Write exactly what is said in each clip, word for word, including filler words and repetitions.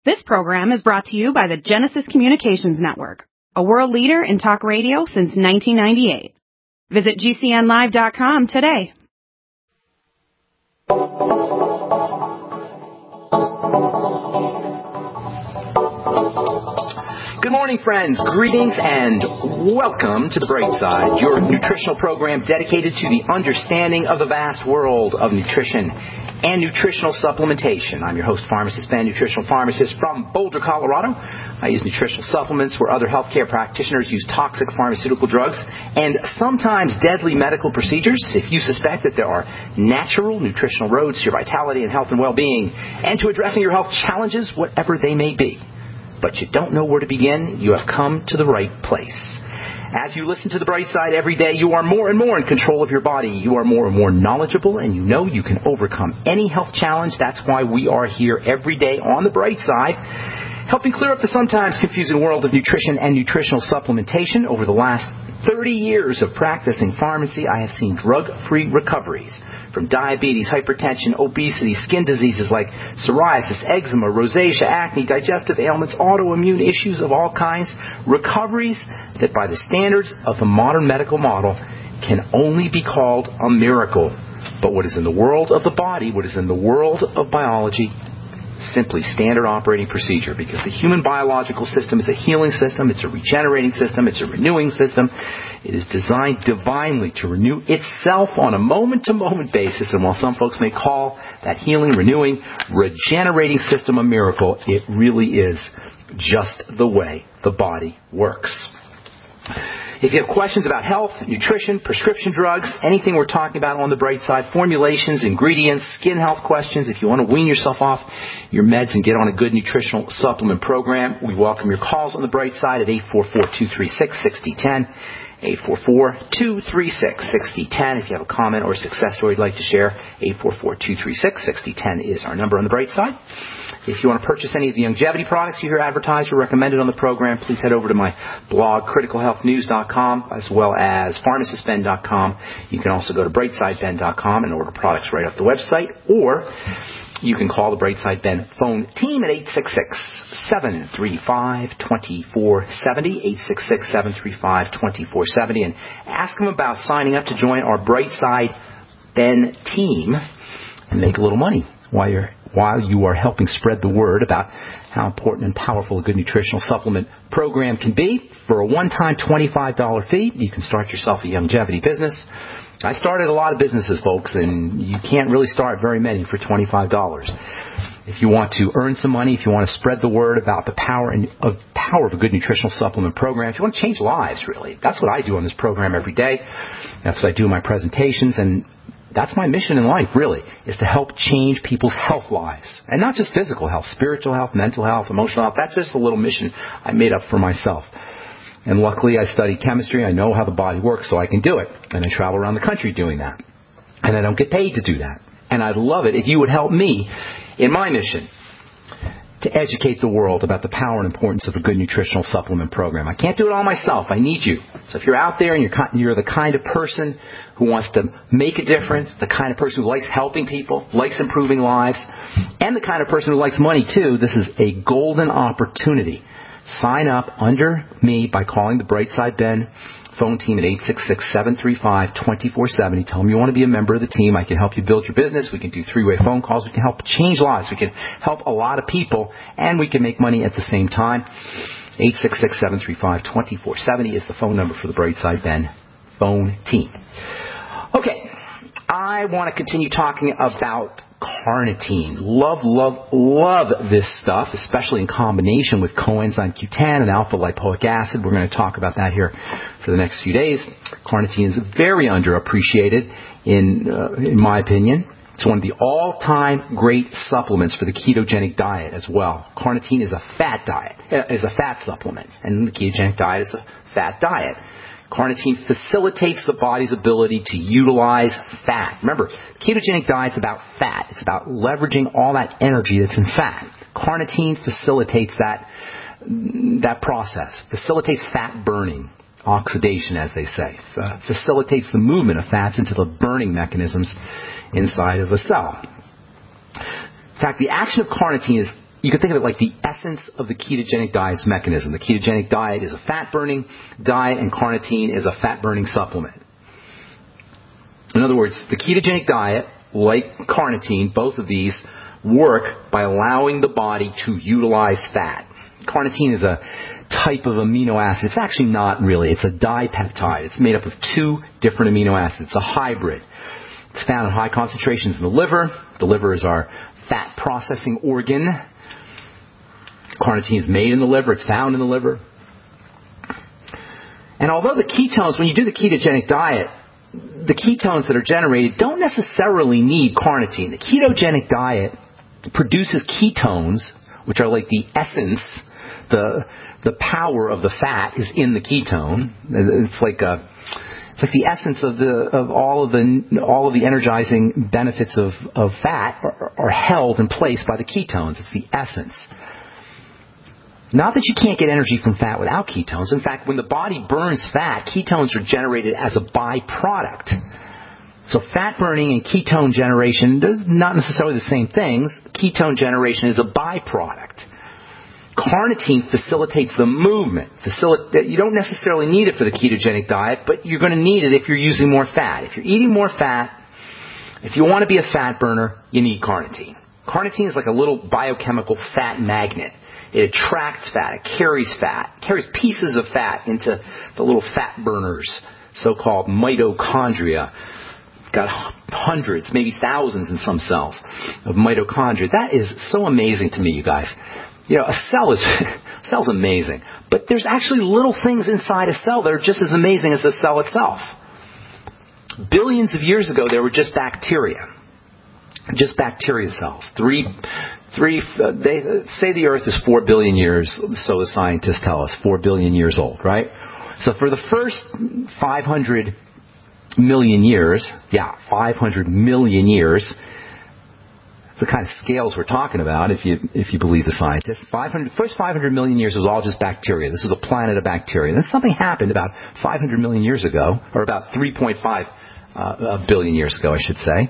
This program is brought to you by the Genesis Communications Network, a world leader in talk radio since nineteen ninety-eight. Visit G C N live dot com today. Good morning, friends. Greetings and welcome to The Bright Side, your nutritional program dedicated to the understanding of the vast world of nutrition and nutritional supplementation. I'm your host, Pharmacist Ben, nutritional pharmacist from Boulder, Colorado. I use nutritional supplements where other healthcare practitioners use toxic pharmaceutical drugs and sometimes deadly medical procedures. If you suspect that there are natural nutritional roads to your vitality and health and well-being and to addressing your health challenges, whatever they may be, but you don't know where to begin, you have come to the right place. As you listen to The Bright Side every day, you are more and more in control of your body. You are more and more knowledgeable, and you know you can overcome any health challenge. That's why we are here every day on The Bright Side, helping clear up the sometimes confusing world of nutrition and nutritional supplementation. Over the last thirty years of practicing pharmacy, I have seen drug-free recoveries from diabetes, hypertension, obesity, skin diseases like psoriasis, eczema, rosacea, acne, digestive ailments, autoimmune issues of all kinds, recoveries that by the standards of the modern medical model can only be called a miracle. But what is in the world of the body, what is in the world of biology, simply standard operating procedure, because the human biological system is a healing system, it's a regenerating system, it's a renewing system. It is designed divinely to renew itself on a moment-to-moment basis, and while some folks may call that healing, renewing, regenerating system a miracle, it really is just the way the body works. If you have questions about health, nutrition, prescription drugs, anything we're talking about on The Bright Side, formulations, ingredients, skin health questions, if you want to wean yourself off your meds and get on a good nutritional supplement program, we welcome your calls on The Bright Side at eight four four, two three six, six zero one zero. eight four four, two three six, six zero one zero. If you have a comment or a success story you'd like to share, eight four four, two three six, six zero one zero is our number on The Bright Side. If you want to purchase any of the longevity products you hear advertised or recommended on the program, please head over to my blog, critical health news dot com, as well as pharmacist ben dot com. You can also go to bright side ben dot com and order products right off the website, or you can call the Brightside Ben phone team at eight six six, seven three five, two four seven zero, eight six six, seven three five, two four seven zero, and ask them about signing up to join our Brightside Ben team and make a little money while you're while you are helping spread the word about how important and powerful a good nutritional supplement program can be. For a one-time twenty-five dollars fee, you can start yourself a longevity business. I started a lot of businesses, folks, and you can't really start very many for twenty-five dollars. If you want to earn some money, if you want to spread the word about the power and of power of a good nutritional supplement program, if you want to change lives, really, that's what I do on this program every day. That's what I do in my presentations, and that's my mission in life, really, is to help change people's health lives. And not just physical health, spiritual health, mental health, emotional health. That's just a little mission I made up for myself. And luckily, I studied chemistry. I know how the body works, so I can do it. And I travel around the country doing that. And I don't get paid to do that. And I'd love it if you would help me in my mission to educate the world about the power and importance of a good nutritional supplement program. I can't do it all myself. I need you. So if you're out there and you're, you're the kind of person who wants to make a difference, the kind of person who likes helping people, likes improving lives, and the kind of person who likes money too, this is a golden opportunity. Sign up under me by calling the Brightside Ben phone team at eight six six, seven three five, two four seven zero. Tell them you want to be a member of the team. I can help you build your business. We can do three-way phone calls. We can help change lives. We can help a lot of people, and we can make money at the same time. eight six six, seven three five, two four seven zero is the phone number for the Brightside Ben phone team. Okay, I want to continue talking about carnitine. Love, love, love this stuff, especially in combination with coenzyme Q ten and alpha-lipoic acid. We're going to talk about that here for the next few days. Carnitine is very underappreciated, in uh, in my opinion. It's one of the all-time great supplements for the ketogenic diet as well. Carnitine is a fat diet, uh, is a fat supplement, and the ketogenic diet is a fat diet. Carnitine facilitates the body's ability to utilize fat. Remember, ketogenic diet's about fat. It's about leveraging all that energy that's in fat. Carnitine facilitates that that process, facilitates fat burning, oxidation, as they say, uh, facilitates the movement of fats into the burning mechanisms inside of a cell. In fact, the action of carnitine is you can think of it like the essence of the ketogenic diet's mechanism. The ketogenic diet is a fat-burning diet, and carnitine is a fat-burning supplement. In other words, the ketogenic diet, like carnitine, both of these work by allowing the body to utilize fat. Carnitine is a type of amino acid. It's actually not really. It's a dipeptide. It's made up of two different amino acids. It's a hybrid. It's found in high concentrations in the liver. The liver is our fat processing organ. Carnitine is made in the liver. It's found in the liver. And although the ketones, when you do the ketogenic diet, the ketones that are generated don't necessarily need carnitine. The ketogenic diet produces ketones, which are like the essence, the the power of the fat is in the ketone. It's like a It's like the essence of the of all of the all of the energizing benefits of, of fat are, are held in place by the ketones. It's the essence. Not that you can't get energy from fat without ketones. In fact, when the body burns fat, ketones are generated as a byproduct. So fat burning and ketone generation is not necessarily the same things. Ketone generation is a byproduct. Carnitine facilitates the movement. Facil- you don't necessarily need it for the ketogenic diet, but you're going to need it if you're using more fat. If you're eating more fat, if you want to be a fat burner, you need carnitine. Carnitine is like a little biochemical fat magnet. It attracts fat. It carries fat. It carries pieces of fat into the little fat burners, so-called mitochondria. Got hundreds, maybe thousands in some cells of mitochondria. That is so amazing to me, you guys. You know, a cell is a cell's amazing, but there's actually little things inside a cell that are just as amazing as the cell itself. Billions of years ago, there were just bacteria, just bacteria cells. Three, three. Uh, they say the Earth is four billion years, so the scientists tell us, four billion years old, right? So for the first five hundred million years, yeah, five hundred million years. The kind of scales we're talking about, if you if you believe the scientists. five hundred, first five hundred million years was all just bacteria. This is a planet of bacteria. Then something happened about five hundred million years ago, or about three point five uh, billion years ago, I should say.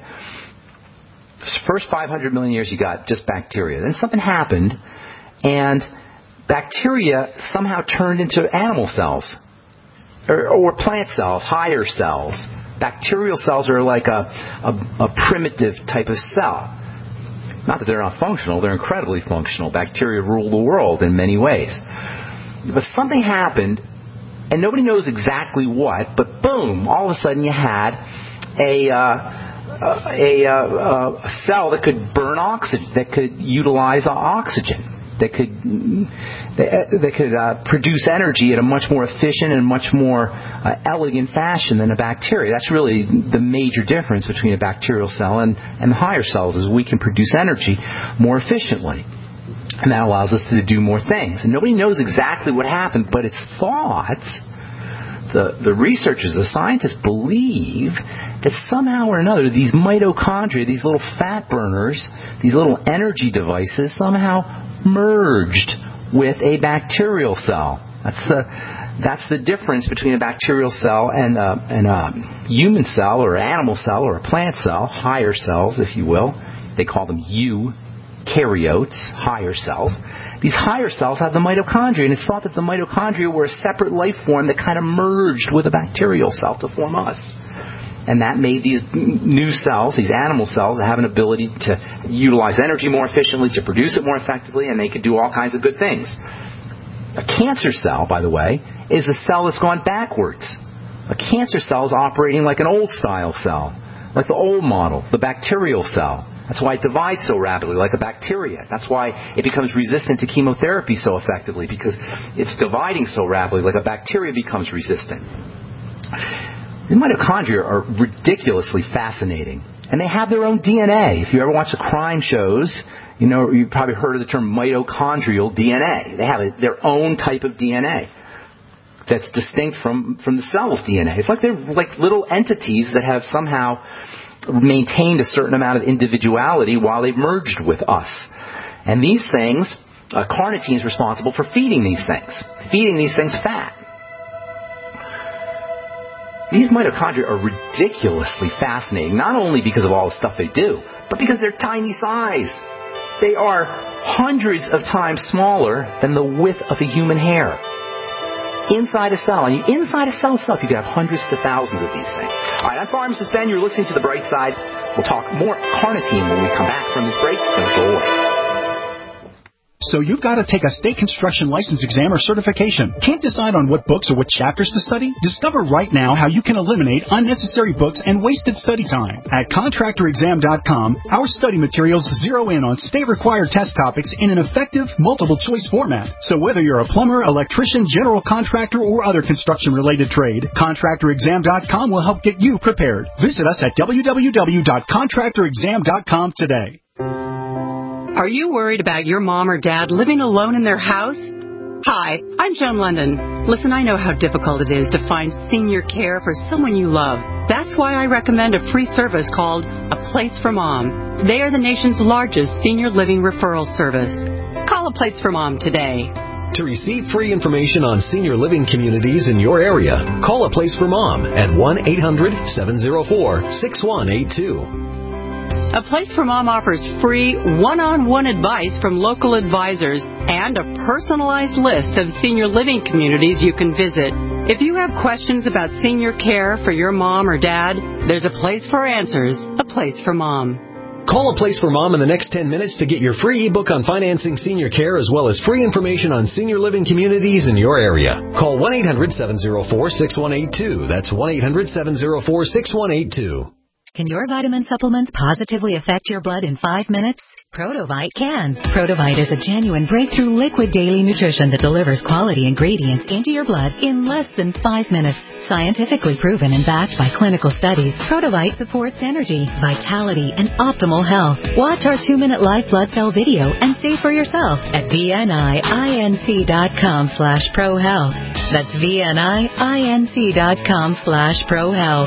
First five hundred million years, you got just bacteria. Then something happened, and bacteria somehow turned into animal cells, or, or plant cells, higher cells. Bacterial cells are like a, a, a primitive type of cell. Not that they're not functional, they're incredibly functional. Bacteria rule the world in many ways. But something happened, and nobody knows exactly what, but boom, all of a sudden you had a, uh, a, a, a cell that could burn oxygen, that could utilize oxygen, that could, that could uh, produce energy at a much more efficient and much more uh, elegant fashion than a bacteria. That's really the major difference between a bacterial cell and, and the higher cells, is we can produce energy more efficiently. And that allows us to do more things. And nobody knows exactly what happened, but it's thought, the, the researchers, the scientists believe that somehow or another these mitochondria, these little fat burners, these little energy devices somehow merged with a bacterial cell. That's the that's the difference between a bacterial cell and a, and a human cell or animal cell or a plant cell, higher cells, if you will. They call them eukaryotes, higher cells. These higher cells have the mitochondria, and it's thought that the mitochondria were a separate life form that kind of merged with a bacterial cell to form us. And that made these new cells, these animal cells, have an ability to utilize energy more efficiently, to produce it more effectively, and they could do all kinds of good things. A cancer cell, by the way, is a cell that's gone backwards. A cancer cell is operating like an old-style cell, like the old model, the bacterial cell. That's why it divides so rapidly, like a bacteria. That's why it becomes resistant to chemotherapy so effectively, because it's dividing so rapidly, like a bacteria becomes resistant. The mitochondria are ridiculously fascinating, and they have their own D N A. If you ever watch the crime shows, you know you've probably heard of the term mitochondrial D N A. They have a, their own type of D N A that's distinct from, from the cell's D N A. It's like they're like little entities that have somehow maintained a certain amount of individuality while they've merged with us. And these things, uh, carnitine is responsible for feeding these things, feeding these things fat. These mitochondria are ridiculously fascinating, not only because of all the stuff they do, but because they're tiny size. They are hundreds of times smaller than the width of a human hair. Inside a cell. And inside a cell itself, you could have hundreds to thousands of these things. All right, I'm Pharmacist Ben. You're listening to The Bright Side. We'll talk more carnitine when we come back from this break. Don't go away. So you've got to take a state construction license exam or certification. Can't decide on what books or what chapters to study? Discover right now how you can eliminate unnecessary books and wasted study time. At contractor exam dot com, our study materials zero in on state-required test topics in an effective, multiple-choice format. So whether you're a plumber, electrician, general contractor, or other construction-related trade, contractor exam dot com will help get you prepared. Visit us at w w w dot contractor exam dot com today. Are you worried about your mom or dad living alone in their house? Hi, I'm Joan London. Listen, I know how difficult it is to find senior care for someone you love. That's why I recommend a free service called A Place for Mom. They are the nation's largest senior living referral service. Call A Place for Mom today. To receive free information on senior living communities in your area, call A Place for Mom at one eight hundred seven oh four six one eight two. A Place for Mom offers free one-on-one advice from local advisors and a personalized list of senior living communities you can visit. If you have questions about senior care for your mom or dad, there's a place for answers, A Place for Mom. Call A Place for Mom in the next ten minutes to get your free ebook on financing senior care as well as free information on senior living communities in your area. Call one eight hundred seven oh four six one eight two. That's one eight hundred seven oh four six one eight two. Can your vitamin supplements positively affect your blood in five minutes? Protovite can. Protovite is a genuine breakthrough liquid daily nutrition that delivers quality ingredients into your blood in less than five minutes. Scientifically proven and backed by clinical studies, Protovite supports energy, vitality, and optimal health. Watch our two-minute live blood cell video and see for yourself at V N I I N C dot com slash pro health. That's V N I I N C dot com slash pro health.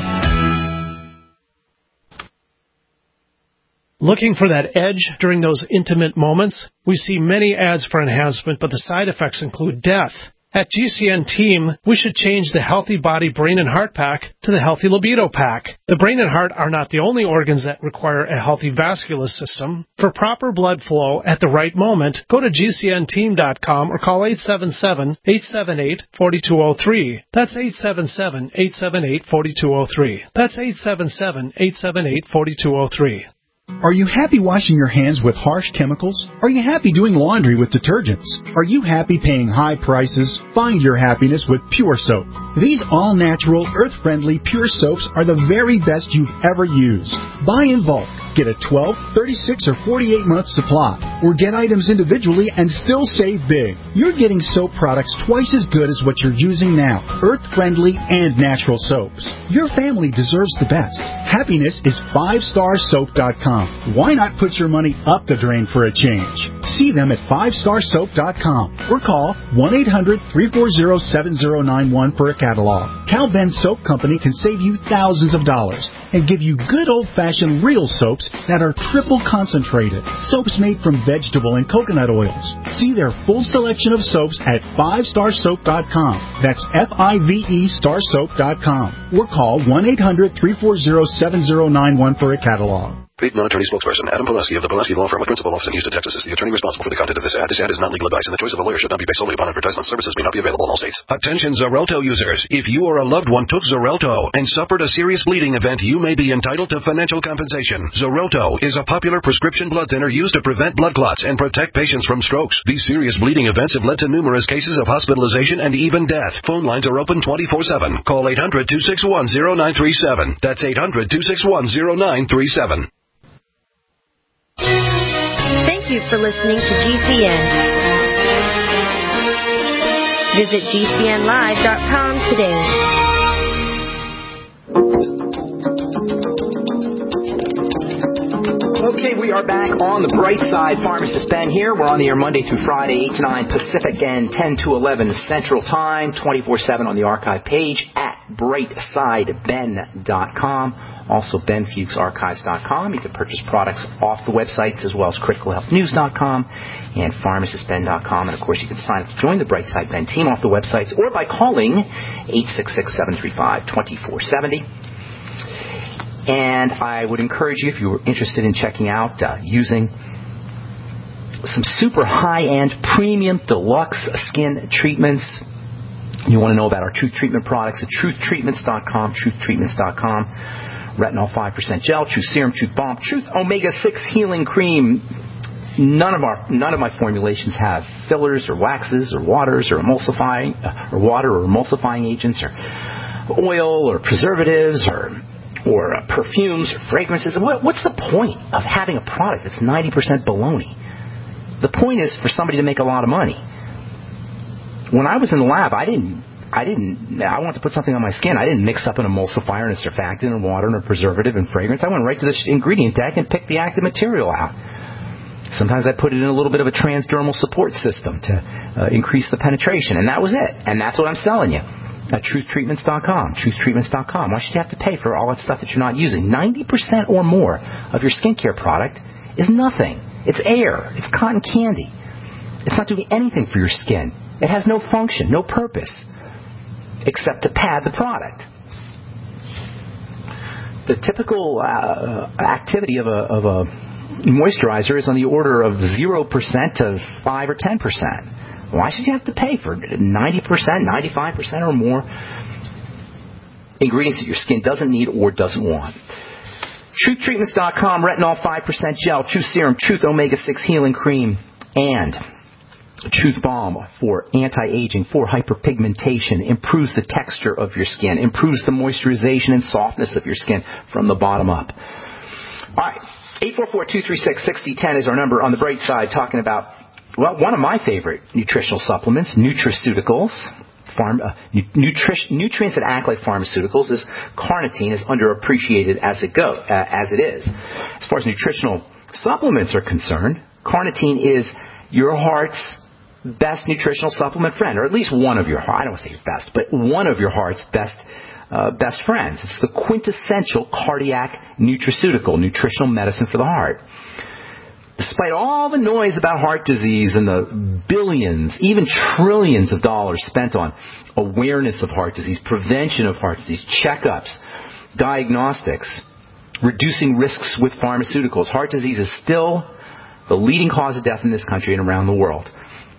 Looking for that edge during those intimate moments? We see many ads for enhancement, but the side effects include death. At G C N Team, we should change the Healthy Body Brain and Heart Pack to the Healthy Libido Pack. The brain and heart are not the only organs that require a healthy vascular system. For proper blood flow at the right moment, go to G C N team dot com or call eight seven seven, eight seven eight, four two zero three. That's eight seven seven, eight seven eight, four two zero three. That's eight seven seven, eight seven eight, four two zero three. Are you happy washing your hands with harsh chemicals? Are you happy doing laundry with detergents? Are you happy paying high prices? Find your happiness with Pure Soap. These all-natural, earth-friendly Pure Soaps are the very best you've ever used. Buy in bulk. Get a twelve, thirty-six, or forty-eight month supply. Or get items individually and still save big. You're getting soap products twice as good as what you're using now. Earth-friendly and natural soaps. Your family deserves the best. Happiness is five star soap dot com. Why not put your money up the drain for a change? See them at five star soap dot com or call one eight hundred, three four zero, seven zero nine one for a catalog. Cal Ben Soap Company can save you thousands of dollars and give you good old-fashioned real soaps that are triple concentrated. Soaps made from vegetable and coconut oils. See their full selection of soaps at five star soap dot com. That's F I V E star soap dot com. Or call one eight hundred, three four zero, seven zero nine one for a catalog. Paid non-attorney spokesperson Adam Pulaski of the Pulaski Law Firm with principal office in Houston, Texas, is the attorney responsible for the content of this ad. This ad is not legal advice, and the choice of a lawyer should not be based solely upon advertisement. Services may not be available in all states. Attention Xarelto users. If you or a loved one took Xarelto and suffered a serious bleeding event, you may be entitled to financial compensation. Xarelto is a popular prescription blood thinner used to prevent blood clots and protect patients from strokes. These serious bleeding events have led to numerous cases of hospitalization and even death. Phone lines are open twenty-four seven. Call eight hundred, two six one, zero nine three seven. That's eight hundred, two six one, zero nine three seven. Thank you for listening to G C N. Visit G C N live dot com today. Okay, we are back on the Bright Side. Pharmacist Ben here. We're on the air Monday through Friday, eight to nine Pacific and ten to eleven Central Time, twenty-four seven on the archive page at bright side ben dot com. Also, ben fuchs archives dot com. You can purchase products off the websites as well as critical health news dot com and pharmacist ben dot com. And, of course, you can sign up to join the Bright Side Ben team off the websites or by calling eight six six, seven three five, two four seven zero. And I would encourage you, if you were interested in checking out uh, using some super high-end, premium, deluxe skin treatments. You want to know about our Truth Treatment products at truth treatments dot com, truth treatments dot com. Retinol five percent gel, Truth Serum, Truth Balm, Truth Omega six Healing Cream. None of our none of my formulations have fillers or waxes or waters or emulsifying or water or emulsifying agents or oil or preservatives or or uh, perfumes or fragrances. What, what's the point of having a product that's ninety percent baloney? The point is for somebody to make a lot of money. When I was in the lab, I didn't I didn't I wanted to put something on my skin. I didn't mix up an emulsifier and a surfactant and water and a preservative and fragrance. I went right to the ingredient deck and picked the active material out. Sometimes I put it in a little bit of a transdermal support system to uh, increase the penetration, and that was it. And that's what I'm selling you at truth treatments dot com, truth treatments dot com. Why should you have to pay for all that stuff that you're not using? ninety percent or more of your skincare product is nothing. It's air. It's cotton candy. It's not doing anything for your skin. It has no function, no purpose, except to pad the product. The typical uh, activity of a, of a moisturizer is on the order of zero percent to five or ten percent. Why should you have to pay for ninety percent, ninety-five percent or more ingredients that your skin doesn't need or doesn't want? truth treatments dot com, Retinol five percent gel, Truth Serum, Truth Omega six Healing Cream, and Truth Balm for anti-aging, for hyperpigmentation, improves the texture of your skin, improves the moisturization and softness of your skin from the bottom up. All right. eight four four, two three six, six zero one zero is our number on the bright side, talking about, well, one of my favorite nutritional supplements, nutraceuticals. Farm, uh, nutri- nutrients that act like pharmaceuticals. Is carnitine is underappreciated as it go uh, as it is. As far as nutritional supplements are concerned, carnitine is your heart's best nutritional supplement friend, or at least one of your, I don't want to say your best, but one of your heart's best Uh, best friends. It's the quintessential cardiac nutraceutical, nutritional medicine for the heart. Despite all the noise about heart disease and the billions, even trillions of dollars spent on awareness of heart disease, prevention of heart disease, checkups, diagnostics, reducing risks with pharmaceuticals, heart disease is still the leading cause of death in this country and around the world.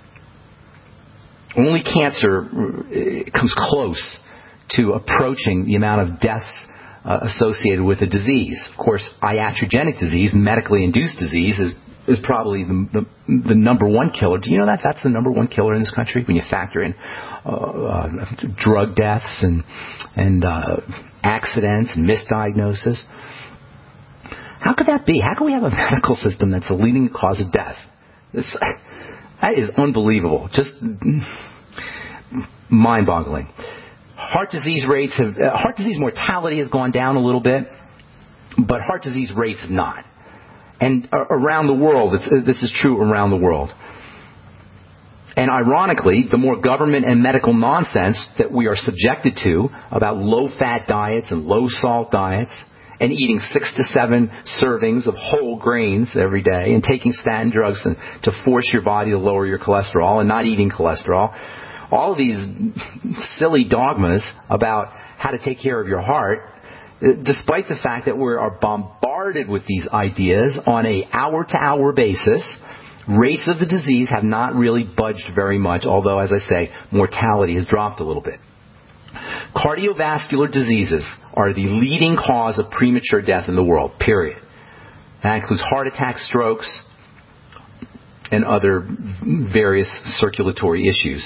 Only cancer comes close to approaching the amount of deaths uh, associated with a disease. Of course, iatrogenic disease, medically induced disease, is, is probably the, the, the number one killer. Do you know that? That's the number one killer in this country when you factor in uh, uh, drug deaths and, and uh, accidents and misdiagnosis. How could that be? How can we have a medical system that's the leading cause of death? This, that is unbelievable. Just mind-boggling. Heart disease rates have, uh, heart disease mortality has gone down a little bit, but heart disease rates have not. And uh, around the world, it's, uh, this is true around the world. And ironically, the more government and medical nonsense that we are subjected to about low-fat diets and low-salt diets and eating six to seven servings of whole grains every day and taking statin drugs and, to force your body to lower your cholesterol and not eating cholesterol, all of these silly dogmas about how to take care of your heart, despite the fact that we are bombarded with these ideas on an hour-to-hour basis, rates of the disease have not really budged very much, although, as I say, mortality has dropped a little bit. Cardiovascular diseases are the leading cause of premature death in the world, period. That includes heart attacks, strokes, and other various circulatory issues.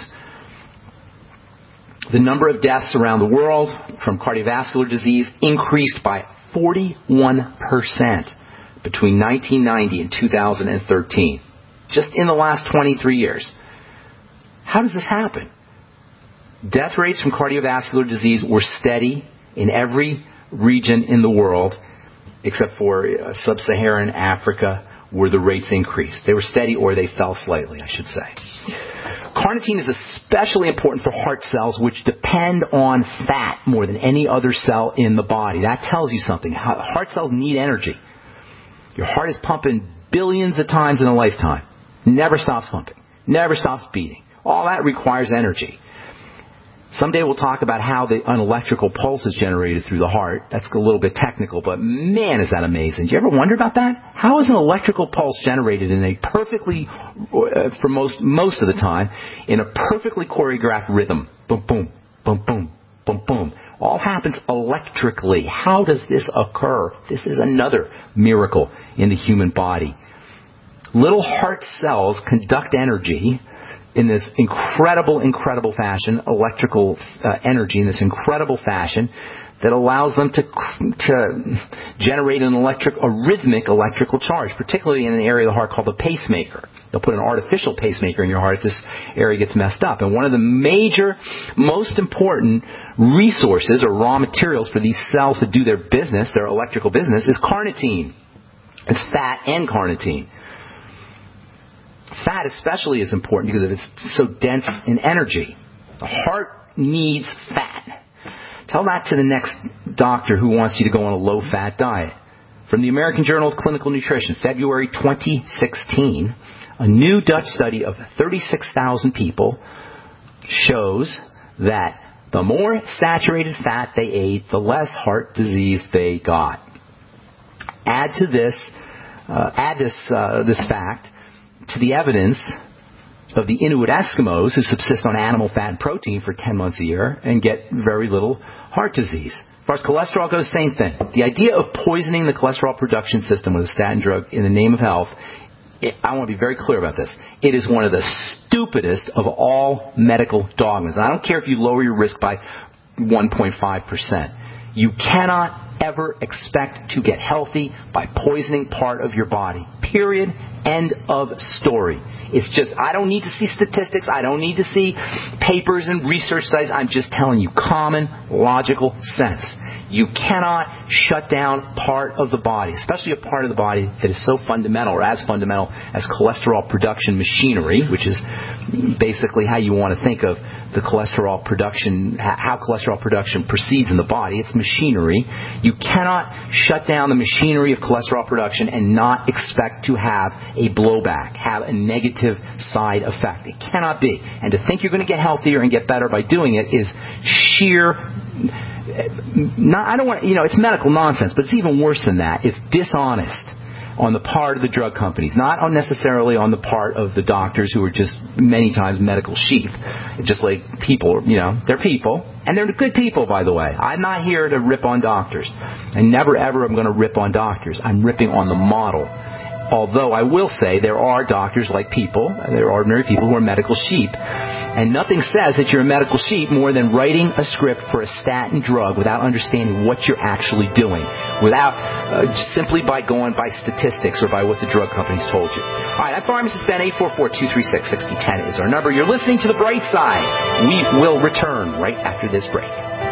The number of deaths around the world from cardiovascular disease increased by forty-one percent between nineteen ninety and two thousand thirteen, just in the last twenty-three years. How does this happen? Death rates from cardiovascular disease were steady in every region in the world except for uh, sub-Saharan Africa, where the rates increased. They were steady or they fell slightly, I should say. Carnitine is especially important for heart cells, which depend on fat more than any other cell in the body. That tells you something. Heart cells need energy. Your heart is pumping billions of times in a lifetime. Never stops pumping. Never stops beating. All that requires energy. Someday we'll talk about how the, an electrical pulse is generated through the heart. That's a little bit technical, but man, is that amazing. Do you ever wonder about that? How is an electrical pulse generated in a perfectly, uh, for most most of the time, in a perfectly choreographed rhythm? Boom, boom, boom, boom, boom, boom. All happens electrically. How does this occur? This is another miracle in the human body. Little heart cells conduct energy in this incredible, incredible fashion, electrical uh, energy in this incredible fashion that allows them to to generate an electric, a rhythmic electrical charge, particularly in an area of the heart called the pacemaker. They'll put an artificial pacemaker in your heart if this area gets messed up. And one of the major, most important resources or raw materials for these cells to do their business, their electrical business, is carnitine. It's fat and carnitine. Fat especially is important because it's so dense in energy. The heart needs fat. Tell that to the next doctor who wants you to go on a low-fat diet. From the American Journal of Clinical Nutrition, February twenty sixteen, a new Dutch study of thirty-six thousand people shows that the more saturated fat they ate, the less heart disease they got. Add to this, uh, add this, uh, this fact to the evidence of the Inuit Eskimos who subsist on animal fat and protein for ten months a year and get very little heart disease. As far as cholesterol goes, same thing. The idea of poisoning the cholesterol production system with a statin drug in the name of health, it, I want to be very clear about this. It is one of the stupidest of all medical dogmas. And I don't care if you lower your risk by one point five percent. You cannot ever expect to get healthy by poisoning part of your body. Period. End of story. It's just, I don't need to see statistics. I don't need to see papers and research studies. I'm just telling you common, logical sense. You cannot shut down part of the body, especially a part of the body that is so fundamental or as fundamental as cholesterol production machinery, which is basically how you want to think of the cholesterol production, how cholesterol production proceeds in the body. It's machinery. You cannot shut down the machinery of cholesterol production and not expect to have a blowback, have a negative side effect. It cannot be. And to think you're going to get healthier and get better by doing it is sheer... Not, I don't want, you know, it's medical nonsense, but it's even worse than that. It's dishonest on the part of the drug companies, not unnecessarily on the part of the doctors who are just many times medical sheep. Just like people, you know, they're people, and they're good people, by the way. I'm not here to rip on doctors. I never ever am going to rip on doctors. I'm ripping on the model. Although I will say there are doctors like people, there are ordinary people who are medical sheep. And nothing says that you're a medical sheep more than writing a script for a statin drug without understanding what you're actually doing. Without, uh, simply by going by statistics or by what the drug companies told you. Alright, I'm Pharmacist Ben. Eight four four, two three six, six zero one zero is our number. You're listening to The Bright Side. We will return right after this break.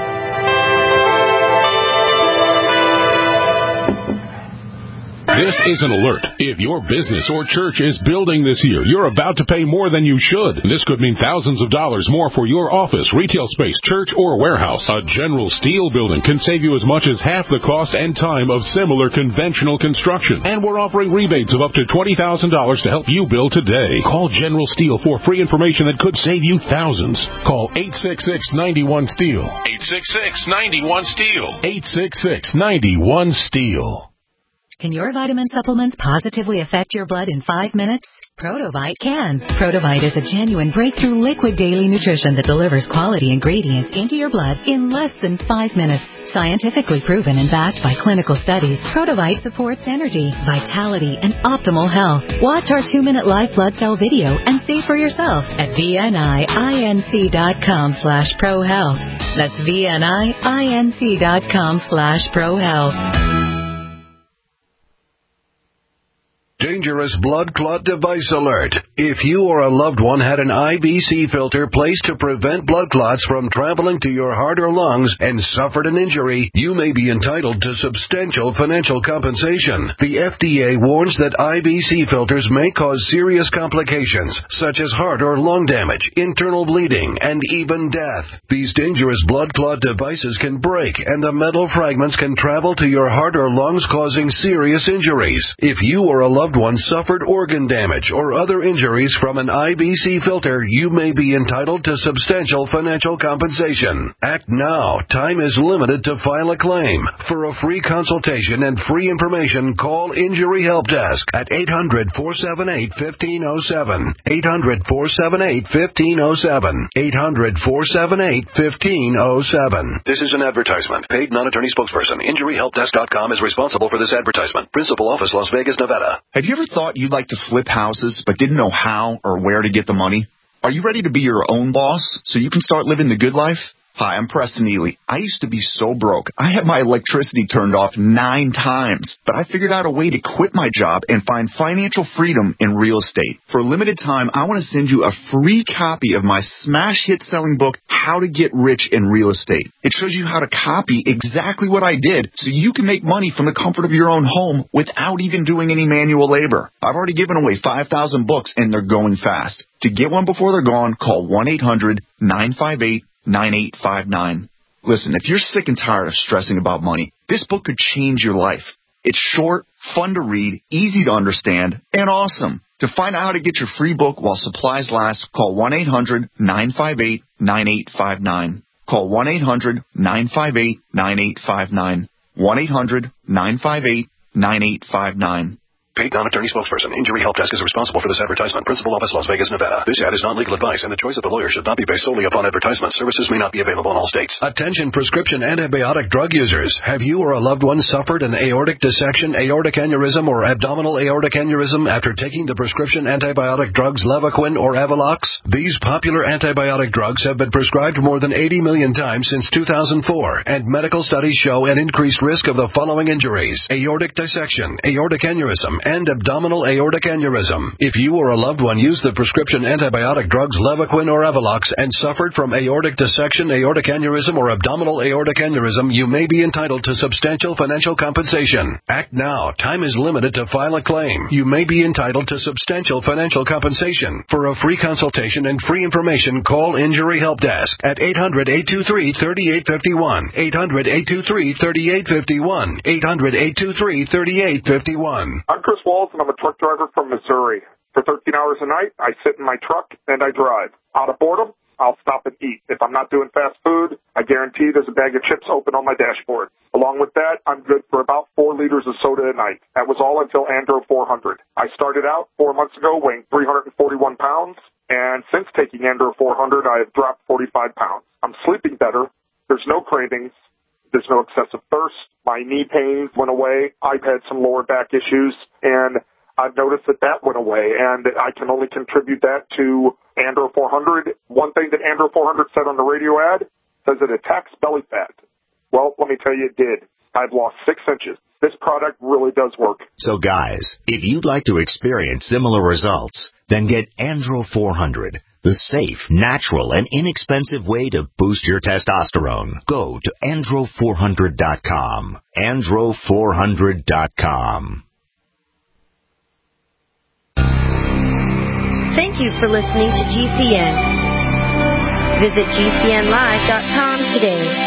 This is an alert. If your business or church is building this year, you're about to pay more than you should. This could mean thousands of dollars more for your office, retail space, church, or warehouse. A General Steel building can save you as much as half the cost and time of similar conventional construction. And we're offering rebates of up to twenty thousand dollars to help you build today. Call General Steel for free information that could save you thousands. Call eight six six, nine one, STEEL. eight six six, nine one, STEEL. eight six six, nine one, STEEL. Can your vitamin supplements positively affect your blood in five minutes? Protovite can. Protovite is a genuine breakthrough liquid daily nutrition that delivers quality ingredients into your blood in less than five minutes. Scientifically proven and backed by clinical studies, Protovite supports energy, vitality, and optimal health. Watch our two-minute live blood cell video and see for yourself at V N I I N C dot com slash pro health. That's V N I I N C dot com slash pro health. Dangerous blood clot device alert. If you or a loved one had an I B C filter placed to prevent blood clots from traveling to your heart or lungs and suffered an injury, you may be entitled to substantial financial compensation. The F D A warns that I B C filters may cause serious complications, such as heart or lung damage, internal bleeding, and even death. These dangerous blood clot devices can break, and the metal fragments can travel to your heart or lungs, causing serious injuries. If you or a loved one one suffered organ damage or other injuries from an I B C filter, you may be entitled to substantial financial compensation. Act now. Time is limited to file a claim. For a free consultation and free information, call Injury Help Desk at eight hundred, four seven eight, one five zero seven. eight hundred, four seven eight, one five zero seven. eight hundred, four seven eight, one five zero seven. This is an advertisement. Paid non-attorney spokesperson. Injury Help Desk dot com is responsible for this advertisement. Principal office, Las Vegas, Nevada. Have you ever thought you'd like to flip houses but didn't know how or where to get the money? Are you ready to be your own boss so you can start living the good life? Hi, I'm Preston Ely. I used to be so broke. I had my electricity turned off nine times, but I figured out a way to quit my job and find financial freedom in real estate. For a limited time, I want to send you a free copy of my smash hit selling book, How to Get Rich in Real Estate. It shows you how to copy exactly what I did so you can make money from the comfort of your own home without even doing any manual labor. I've already given away five thousand books and they're going fast. To get one before they're gone, call one eight hundred, nine five eight, nine eight five nine. Listen, if you're sick and tired of stressing about money, this book could change your life. It's short, fun to read, easy to understand, and awesome. To find out how to get your free book while supplies last, call one eight hundred, nine five eight, nine eight five nine. Call one eight hundred, nine five eight, nine eight five nine. one eight hundred, nine five eight, nine eight five nine. Paid non-attorney spokesperson. Injury Help Desk is responsible for this advertisement. Principal office, Las Vegas, Nevada. This ad is not legal advice, and the choice of the lawyer should not be based solely upon advertisement. Services may not be available in all states. Attention prescription antibiotic drug users. Have you or a loved one suffered an aortic dissection, aortic aneurysm, or abdominal aortic aneurysm after taking the prescription antibiotic drugs Levaquin or Avelox? These popular antibiotic drugs have been prescribed more than eighty million times since two thousand four, and medical studies show an increased risk of the following injuries: aortic dissection, aortic aneurysm, and abdominal aortic aneurysm. If you or a loved one used the prescription antibiotic drugs Levaquin or Avelox and suffered from aortic dissection, aortic aneurysm, or abdominal aortic aneurysm, you may be entitled to substantial financial compensation. Act now. Time is limited to file a claim. You may be entitled to substantial financial compensation. For a free consultation and free information, call Injury Help Desk at eight hundred, eight two three, three eight five one. eight hundred, eight two three, three eight five one. eight hundred, eight two three, three eight five one. I'm Chris Walls, and I'm a truck driver from Missouri. For thirteen hours a night, I sit in my truck and I drive. Out of boredom, I'll stop and eat. If I'm not doing fast food, I guarantee there's a bag of chips open on my dashboard. Along with that, I'm good for about four liters of soda a night. That was all until Andro four hundred. I started out four months ago weighing three hundred forty-one pounds, and since taking Andro four hundred, I have dropped forty-five pounds. I'm sleeping better. There's no cravings. There's no excessive thirst. My knee pain went away. I've had some lower back issues, and I've noticed that that went away, and I can only contribute that to Andro four hundred. One thing that Andro four hundred said on the radio ad says it attacks belly fat. Well, let me tell you, it did. I've lost six inches. This product really does work. So, guys, if you'd like to experience similar results, then get Andro four hundred, the safe, natural, and inexpensive way to boost your testosterone. Go to andro four hundred dot com. andro four hundred dot com. Thank you for listening to G C N. Visit G C N live dot com today.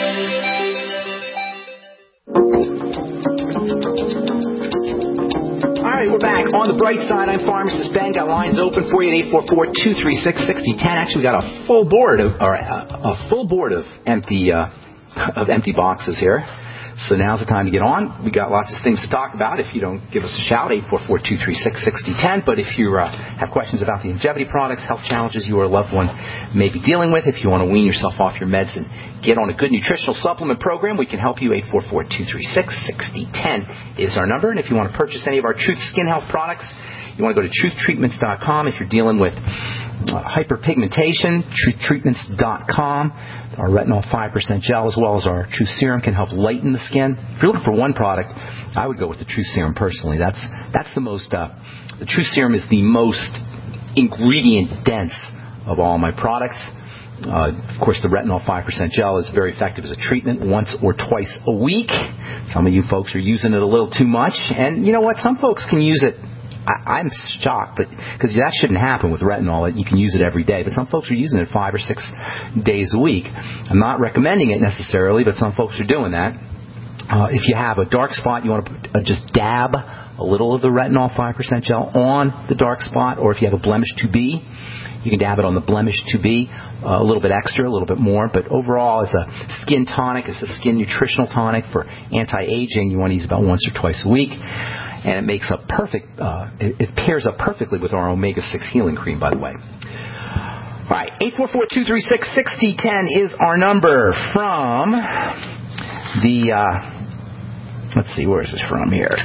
All right, we're back on the bright side. I'm Pharmacist Ben. Got lines open for you at eight four four, two three six, six zero one zero. Actually, we got a full board of or a, a full board of empty uh, of empty boxes here. So now's the time to get on. We got lots of things to talk about. If you don't give us a shout, eight four four, two three six, six zero one zero. But if you uh, have questions about the longevity products, health challenges you or a loved one may be dealing with, if you want to wean yourself off your meds and get on a good nutritional supplement program, we can help you. eight four four, two three six, six zero one zero is our number. And if you want to purchase any of our Truth Skin Health products, you want to go to truth treatments dot com. If you're dealing with uh, hyperpigmentation, truth treatments dot com. Our retinol five percent gel as well as our Truth Serum can help lighten the skin. If you're looking for one product, I would go with the Truth Serum personally. That's that's the most, uh, the Truth Serum is the most ingredient dense of all my products. Uh, of course, the retinol five percent gel is very effective as a treatment once or twice a week. Some of you folks are using it a little too much. And you know what? Some folks can use it. I, I'm shocked, but because that shouldn't happen with retinol. You can use it every day, but some folks are using it five or six days a week. I'm not recommending it necessarily, but some folks are doing that. Uh, if you have a dark spot, you want to put, uh, just dab a little of the retinol five percent gel on the dark spot, or if you have a blemish two B, you can dab it on the blemish two B, uh, a little bit extra, a little bit more. But overall, it's a skin tonic. It's a skin nutritional tonic for anti-aging. You want to use about once or twice a week. And it makes a perfect, uh, it, it pairs up perfectly with our omega six healing cream, by the way. All right, eight four four, two three six, six zero one zero is our number from the, uh, let's see, where is this from here?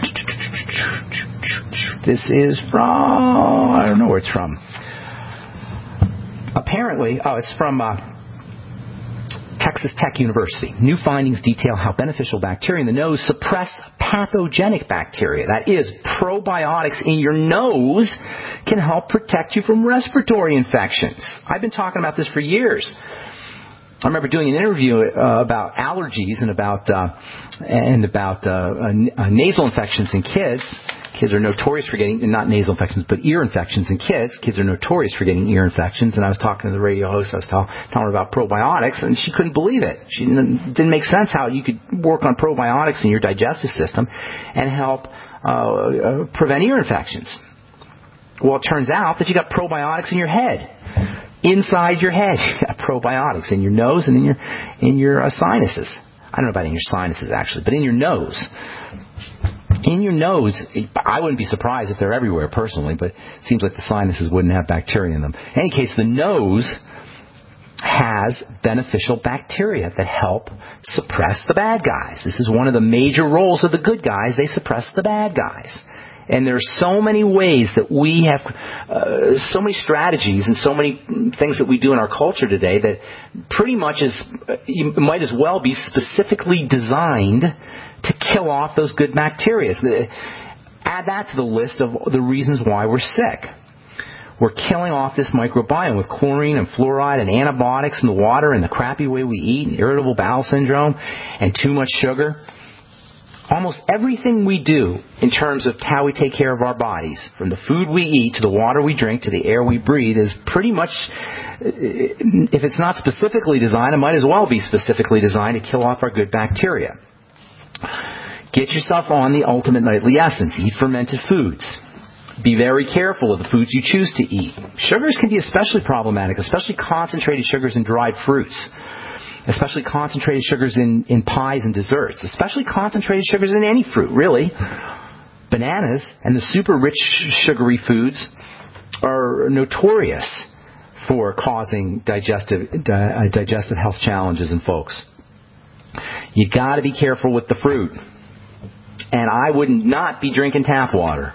This is from, I don't know where it's from. Apparently, oh, it's from uh, Texas Tech University. New findings detail how beneficial bacteria in the nose suppress pathogenic bacteria. That is, probiotics in your nose can help protect you from respiratory infections. I've been talking about this for years. I remember doing an interview uh, about allergies and about uh, and about uh, uh, nasal infections in kids. Kids are notorious for getting, not nasal infections, but ear infections in kids. Kids are notorious for getting ear infections. And I was talking to the radio host. I was tell, telling her about probiotics, and she couldn't believe it. She didn't, didn't make sense how you could work on probiotics in your digestive system and help uh, uh, prevent ear infections. Well, it turns out that you got probiotics in your head. Inside your head, you got probiotics in your nose and in your in your uh, sinuses. I don't know about in your sinuses, actually, but in your nose. In your nose, I wouldn't be surprised if they're everywhere personally, but it seems like the sinuses wouldn't have bacteria in them. In any case, the nose has beneficial bacteria that help suppress the bad guys. This is one of the major roles of the good guys. They suppress the bad guys. And there are so many ways that we have, uh, so many strategies and so many things that we do in our culture today that pretty much is, you might as well be specifically designed to kill off those good bacteria. Add that to the list of the reasons why we're sick. We're killing off this microbiome with chlorine and fluoride and antibiotics in the water and the crappy way we eat and irritable bowel syndrome and too much sugar. Almost everything we do in terms of how we take care of our bodies, from the food we eat to the water we drink to the air we breathe, is pretty much, if it's not specifically designed, it might as well be specifically designed to kill off our good bacteria. Get yourself on the ultimate nightly essence. Eat fermented foods. Be very careful of the foods you choose to eat. Sugars can be especially problematic, especially concentrated sugars in dried fruits. Especially concentrated sugars in, in pies and desserts. Especially concentrated sugars in any fruit, really. Bananas and the super rich sugary foods are notorious for causing digestive uh, digestive health challenges in folks. You got to be careful with the fruit. And I would not be drinking tap water.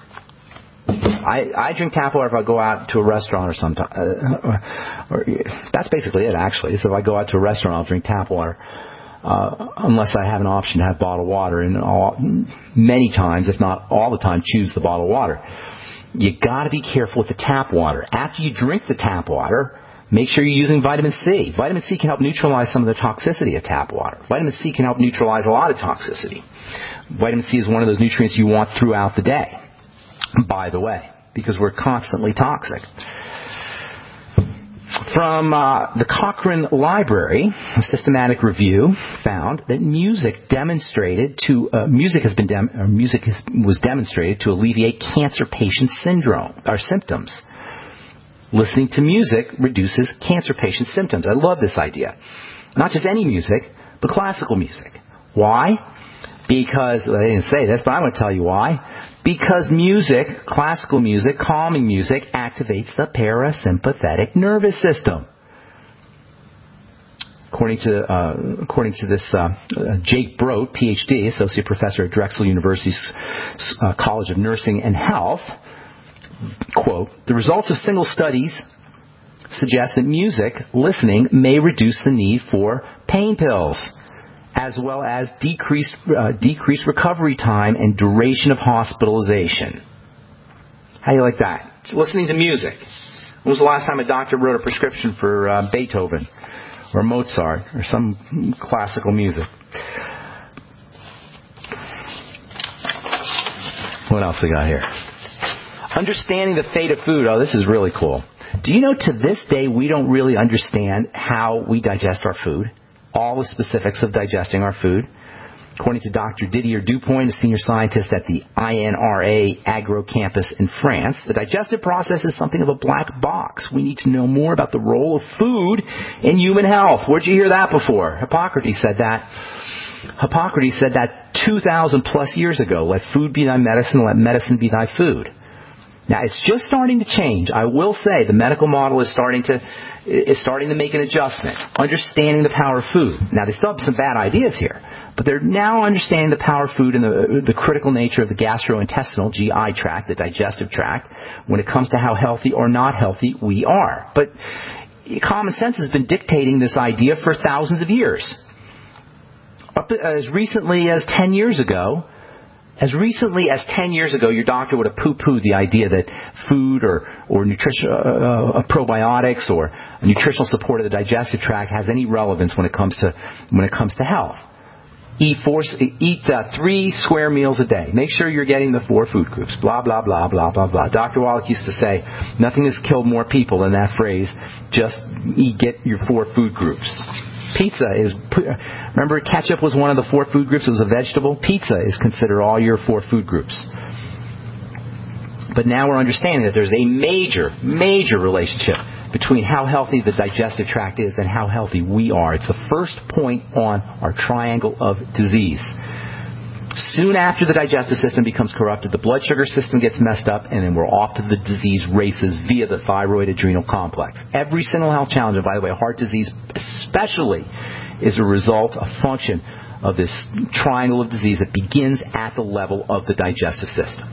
I, I drink tap water if I go out to a restaurant or something. Uh, or, or, that's basically it, actually. So if I go out to a restaurant, I'll drink tap water. Uh, unless I have an option to have bottled water. And all, many times, if not all the time, choose the bottled water. You got to be careful with the tap water. After you drink the tap water, make sure you're using vitamin C. Vitamin C can help neutralize some of the toxicity of tap water. Vitamin C can help neutralize a lot of toxicity. Vitamin C is one of those nutrients you want throughout the day, by the way, because we're constantly toxic. From uh, the Cochrane Library, a systematic review found that music demonstrated to uh, music has been dem- or music has, was demonstrated to alleviate cancer patient syndrome or symptoms. Listening to music reduces cancer patient symptoms. I love this idea. Not just any music, but classical music. Why? Because, I didn't say this, but I'm going to tell you why. Because music, classical music, calming music, activates the parasympathetic nervous system. According to uh, according to this uh, uh, Jake Brodt, P H D, associate professor at Drexel University's uh, College of Nursing and Health, quote, the results of single studies suggest that music listening may reduce the need for pain pills, as well as decreased uh, decreased recovery time and duration of hospitalization. How do you like that? Listening to music. When was the last time a doctor wrote a prescription for uh, Beethoven or Mozart or some classical music? What else we got here? Understanding the fate of food. Oh, this is really cool. Do you know to this day we don't really understand how we digest our food? All the specifics of digesting our food. According to Doctor Didier Dupont, a senior scientist at the I N R A Agro campus in France, the digestive process is something of a black box. We need to know more about the role of food in human health. Where'd you hear that before? Hippocrates said that. Hippocrates said that two thousand plus years ago. Let food be thy medicine, let medicine be thy food. Now, it's just starting to change. I will say the medical model is starting to is starting to make an adjustment, understanding the power of food. Now, they still have some bad ideas here, but they're now understanding the power of food and the, the critical nature of the gastrointestinal, G I tract, the digestive tract, when it comes to how healthy or not healthy we are. But common sense has been dictating this idea for thousands of years. Up as recently as ten years ago, As recently as ten years ago, your doctor would have poo-pooed the idea that food or, or nutrition, uh, uh, probiotics or nutritional support of the digestive tract has any relevance when it comes to when it comes to health. Eat four, eat uh, three square meals a day. Make sure you're getting the four food groups. Blah blah blah blah blah blah. Doctor Wallach used to say, "Nothing has killed more people than that phrase. Just eat, get your four food groups." Pizza is, remember ketchup was one of the four food groups, it was a vegetable? Pizza is considered all your four food groups. But now we're understanding that there's a major, major relationship between how healthy the digestive tract is and how healthy we are. It's the first point on our triangle of disease. Soon after the digestive system becomes corrupted, the blood sugar system gets messed up, and then we're off to the disease races via the thyroid adrenal complex. Every single health challenge, and by the way, heart disease especially, is a result, a function of this triangle of disease that begins at the level of the digestive system.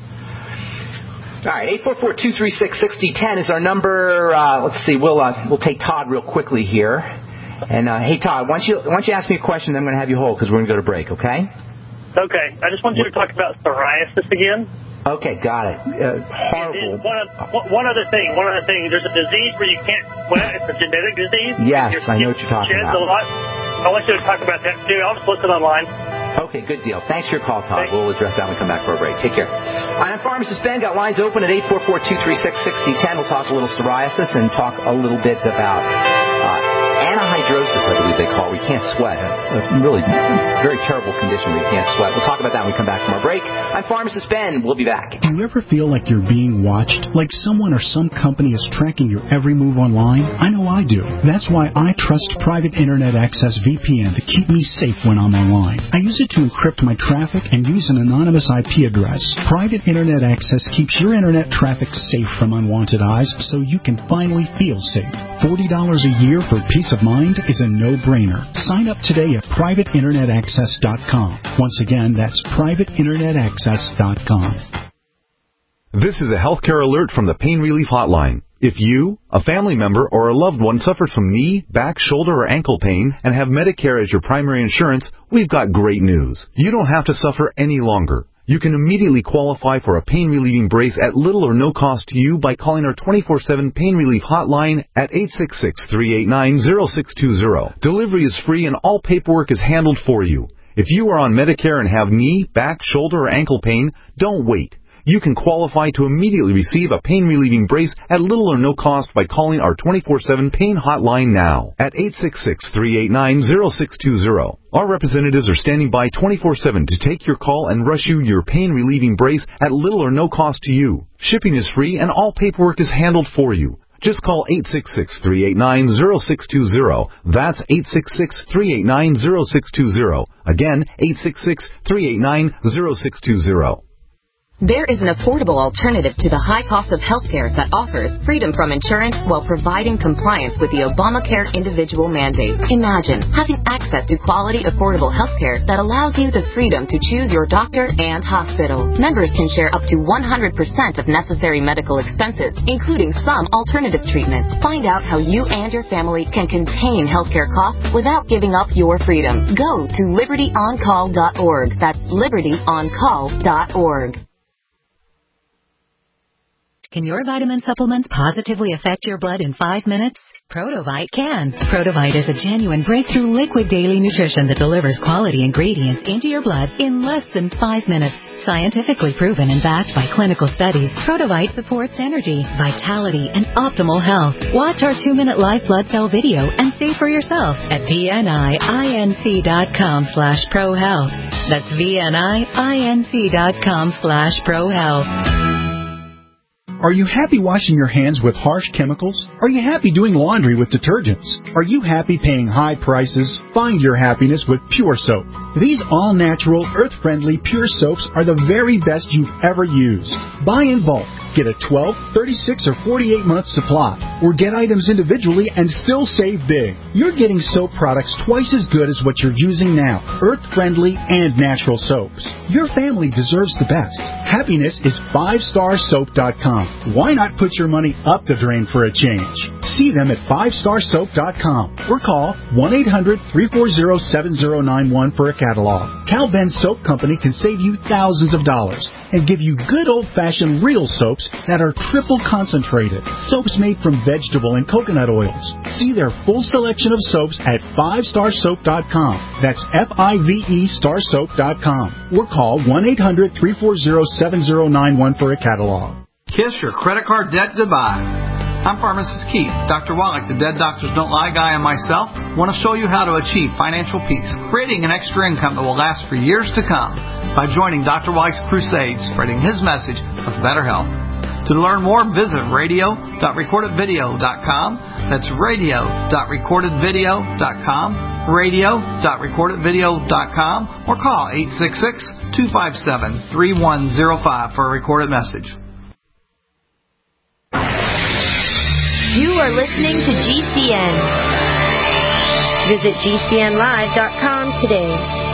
All right, eight four four, two three six, six zero one zero is our number. Uh, let's see, we'll uh, we'll take Todd real quickly here. And uh, hey, Todd, why don't you why don't you ask me a question? Then I'm going to have you hold because we're going to go to break. Okay? Okay, I just want you to talk about psoriasis again. Okay, got it. Uh, horrible. One, one other thing, one other thing. There's a disease where you can't sweat. It's a genetic disease. Yes, I know what you're talking about. A lot. I want you to talk about that too. I'll just listen online. Okay, good deal. Thanks for your call, Todd. Thanks. We'll address that when we come back for a break. Take care. I'm Pharmacist Ben. Got lines open at eight four four, two three six, six zero one zero. We'll talk a little psoriasis and talk a little bit about uh, anhydrosis, I believe they call it. We can't sweat. A really very terrible condition where you can't sweat. We'll talk about that when we come back from our break. I'm Pharmacist Ben. We'll be back. Do you ever feel like you're being watched? Like someone or some company is tracking your every move online? I know I do. That's why I trust Private Internet Access V P N to keep me safe when I'm online. I use it to encrypt my traffic and use an anonymous I P address. Private Internet Access keeps your internet traffic safe from unwanted eyes so you can finally feel safe. forty dollars a year for peace of mind is a no-brainer. Sign up today at private internet access dot com. Once again, that's private internet access dot com. This is a healthcare alert from the Pain Relief Hotline. If you, a family member, or a loved one suffers from knee, back, shoulder, or ankle pain and have Medicare as your primary insurance, we've got great news. You don't have to suffer any longer. You can immediately qualify for a pain-relieving brace at little or no cost to you by calling our twenty-four seven Pain Relief Hotline at eight six six, three eight nine, zero six two zero. Delivery is free and all paperwork is handled for you. If you are on Medicare and have knee, back, shoulder, or ankle pain, don't wait. You can qualify to immediately receive a pain-relieving brace at little or no cost by calling our twenty-four seven Pain Hotline now at eight six six, three eight nine, zero six two zero. Our representatives are standing by twenty-four seven to take your call and rush you your pain-relieving brace at little or no cost to you. Shipping is free and all paperwork is handled for you. Just call eight six six, three eight nine, zero six two zero. That's eight six six, three eight nine, zero six two zero. Again, eight six six, three eight nine, zero six two zero. There is an affordable alternative to the high cost of healthcare that offers freedom from insurance while providing compliance with the Obamacare individual mandate. Imagine having access to quality, affordable healthcare that allows you the freedom to choose your doctor and hospital. Members can share up to one hundred percent of necessary medical expenses, including some alternative treatments. Find out how you and your family can contain healthcare costs without giving up your freedom. Go to liberty on call dot org. That's liberty on call dot org. Can your vitamin supplements positively affect your blood in five minutes? Protovite can. Protovite is a genuine breakthrough liquid daily nutrition that delivers quality ingredients into your blood in less than five minutes. Scientifically proven and backed by clinical studies, Protovite supports energy, vitality, and optimal health. Watch our two-minute live blood cell video and see for yourself at V N I I N C dot com slash pro health. That's V-N-I-I-N-C dot com slash ProHealth. Are you happy washing your hands with harsh chemicals? Are you happy doing laundry with detergents? Are you happy paying high prices? Find your happiness with Pure Soap. These all-natural, earth-friendly Pure Soaps are the very best you've ever used. Buy in bulk. Get a twelve, thirty-six, or forty-eight month supply, or get items individually and still save big. You're getting soap products twice as good as what you're using now, earth-friendly and natural soaps. Your family deserves the best. Happiness is five star soap dot com. Why not put your money up the drain for a change? See them at five star soap dot com or call one eight hundred, three four zero, seven zero nine one for a catalog. Cal Ben Soap Company can save you thousands of dollars and give you good old-fashioned real soaps that are triple concentrated. Soaps made from vegetable and coconut oils. See their full selection of soaps at five star soap dot com. That's F I V E star soap dot com. Or call one eight hundred, three four zero, seven zero nine one for a catalog. Kiss your credit card debt goodbye. I'm Pharmacist Keith. Doctor Wallach, the Dead Doctors Don't Lie guy, and myself want to show you how to achieve financial peace, creating an extra income that will last for years to come by joining Doctor Wallach's crusade, spreading his message of better health. To learn more, visit radio dot recorded video dot com. That's radio dot recorded video dot com, radio dot recorded video dot com, or call eight six six, two five seven, three one zero five for a recorded message. You are listening to G C N. Visit G C N live dot com today.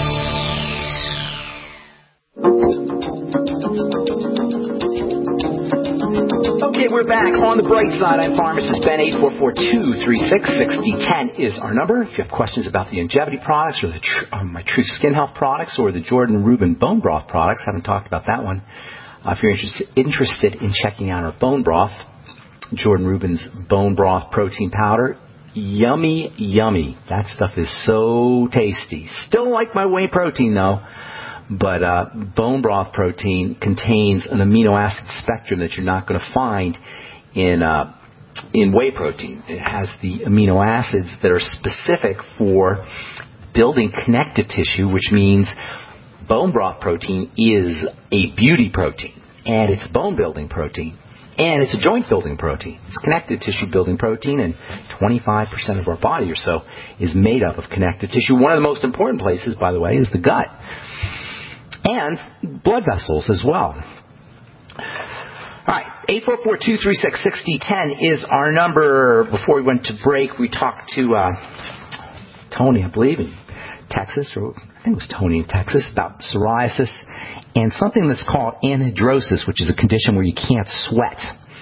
Okay, we're back on the bright side. I'm Pharmacist Ben. Eight four four, two three six, six zero one zero is our number. If you have questions about the longevity products or the tr- uh, my Truth Skin Health products or the Jordan Rubin bone broth products, haven't talked about that one. Uh, if you're interested, interested in checking out our bone broth, Jordan Rubin's bone broth protein powder, yummy, yummy. That stuff is so tasty. Still like my whey protein though. But uh, bone broth protein contains an amino acid spectrum that you're not going to find in uh, in whey protein. It has the amino acids that are specific for building connective tissue, which means bone broth protein is a beauty protein, and it's bone building protein, and it's a joint building protein. It's connective tissue building protein, and twenty-five percent of our body or so is made up of connective tissue. One of the most important places, by the way, is the gut. And blood vessels as well. All right, eight four four, two three six, six zero one zero is our number. Before we went to break, we talked to uh, Tony, I believe, in Texas, or I think it was Tony in Texas, about psoriasis and something that's called anhidrosis, which is a condition where you can't sweat.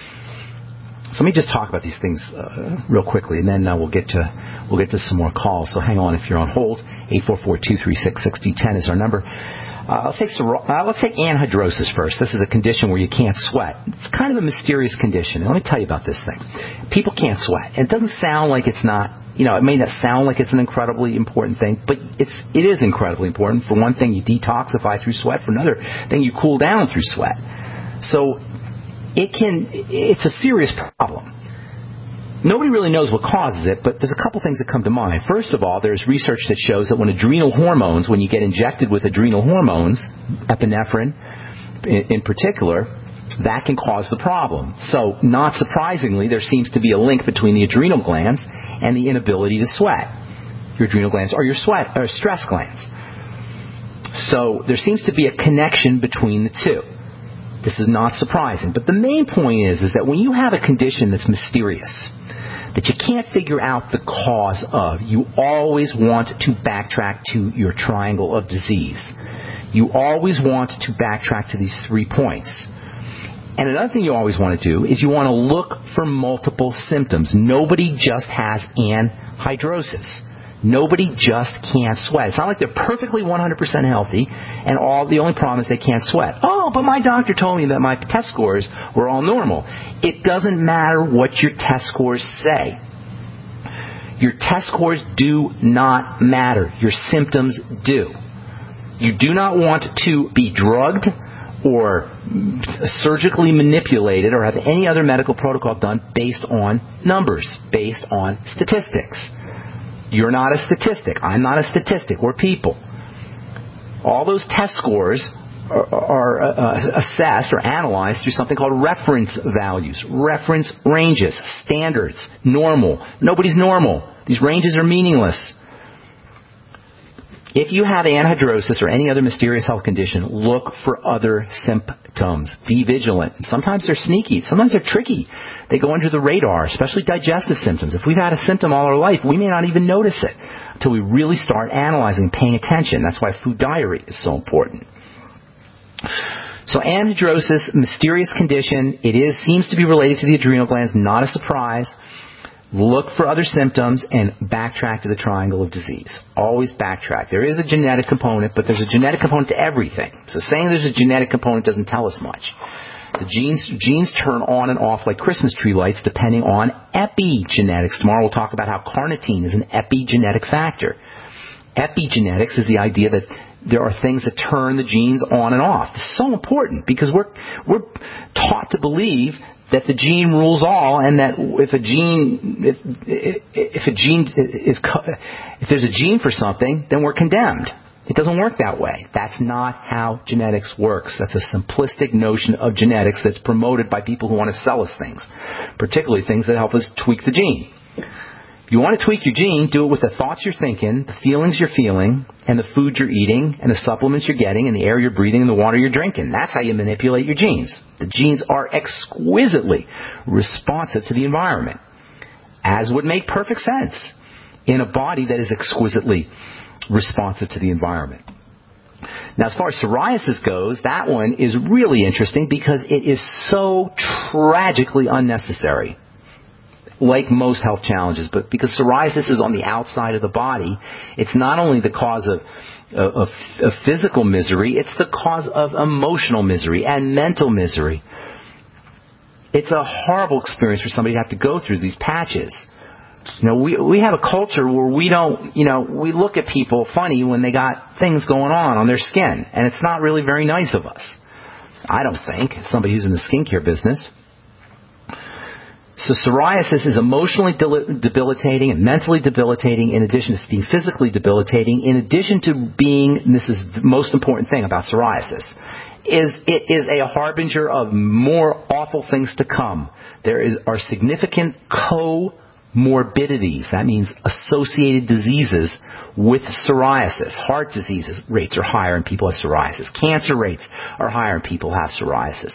So let me just talk about these things uh, real quickly, and then uh, we'll get to we'll get to some more calls. So hang on if you're on hold. eight four four, two three six, six zero one zero is our number. Uh, let's take uh, let's take anhidrosis first. This is a condition where you can't sweat. It's kind of a mysterious condition. And let me tell you about this thing. People can't sweat. And it doesn't sound like it's not, you know, it may not sound like it's an incredibly important thing, but it's it is incredibly important. For one thing, you detoxify through sweat. For another thing, you cool down through sweat. So it can it's a serious problem. Nobody really knows what causes it, but there's a couple things that come to mind. First of all, there's research that shows that when adrenal hormones, when you get injected with adrenal hormones, epinephrine in, in particular, that can cause the problem. So, not surprisingly, there seems to be a link between the adrenal glands and the inability to sweat. Your adrenal glands are your sweat or stress glands. So, there seems to be a connection between the two. This is not surprising. But the main point is, is that when you have a condition that's mysterious, that you can't figure out the cause of, you always want to backtrack to your triangle of disease. You always want to backtrack to these three points. And another thing you always want to do is you want to look for multiple symptoms. Nobody just has anhidrosis. Nobody just can't sweat. It's not like they're perfectly one hundred percent healthy and all the only problem is they can't sweat. Oh, but my doctor told me that my test scores were all normal. It doesn't matter what your test scores say. Your test scores do not matter. Your symptoms do. You do not want to be drugged or surgically manipulated or have any other medical protocol done based on numbers, based on statistics. You're not a statistic. I'm not a statistic. We're people. All those test scores are, are uh, assessed or analyzed through something called reference values, reference ranges, standards, normal. Nobody's normal. These ranges are meaningless. If you have anhidrosis or any other mysterious health condition, look for other symptoms. Be vigilant. Sometimes they're sneaky. Sometimes they're tricky. They go under the radar, especially digestive symptoms. If we've had a symptom all our life, we may not even notice it until we really start analyzing, paying attention. That's why food diary is so important. So anhidrosis, mysterious condition. It is seems to be related to the adrenal glands. Not a surprise. Look for other symptoms and backtrack to the triangle of disease. Always backtrack. There is a genetic component, but there's a genetic component to everything. So saying there's a genetic component doesn't tell us much. The genes, genes turn on and off like Christmas tree lights depending on epigenetics. Tomorrow we'll talk about how carnitine is an epigenetic factor. Epigenetics is the idea that there are things that turn the genes on and off. This is so important because we're we're taught to believe that the gene rules all, and that if a gene if if a gene is if there's a gene for something, then we're condemned. It doesn't work that way. That's not how genetics works. That's a simplistic notion of genetics that's promoted by people who want to sell us things, particularly things that help us tweak the gene. If you want to tweak your gene, do it with the thoughts you're thinking, the feelings you're feeling, and the food you're eating, and the supplements you're getting, and the air you're breathing, and the water you're drinking. That's how you manipulate your genes. The genes are exquisitely responsive to the environment, as would make perfect sense in a body that is exquisitely responsive to the environment. Now, as far as psoriasis goes, that one is really interesting because it is so tragically unnecessary. Like most health challenges, but because psoriasis is on the outside of the body, it's not only the cause of, of, of physical misery, it's the cause of emotional misery and mental misery. It's a horrible experience for somebody to have to go through these patches. You know, we we have a culture where we don't, you know, we look at people funny when they got things going on on their skin, and it's not really very nice of us. I don't think, somebody who's in the skincare business. So psoriasis is emotionally debilitating and mentally debilitating in addition to being physically debilitating, in addition to being, and this is the most important thing about psoriasis, is it is a harbinger of more awful things to come. There is are significant comorbidities, that means associated diseases with psoriasis. Heart disease rates are higher in people who have psoriasis. Cancer rates are higher in people who have psoriasis.